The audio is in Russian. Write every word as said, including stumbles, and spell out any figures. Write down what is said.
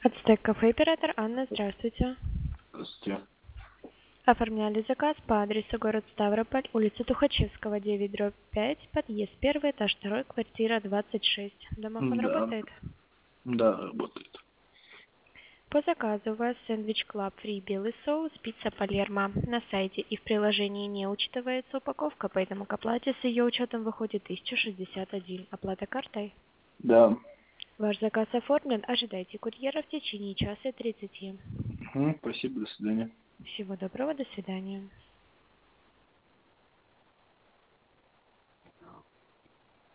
Ацтек кафе, оператор Анна, здравствуйте. Здравствуйте. Оформляли заказ по адресу город Ставрополь, улица Тухачевского, девять, дробь пять, подъезд первый, этаж второй, квартира двадцать шесть. Домофон Да, работает? да, работает. По заказу у вас сэндвич Club Free белый соус, пицца Палермо. На сайте и в приложении не учитывается упаковка, поэтому к оплате с ее учетом выходит тысяча шестьдесят один. Оплата картой. Да. Ваш заказ оформлен, ожидайте курьера в течение часа тридцати. Угу, спасибо, до свидания. Всего доброго, до свидания.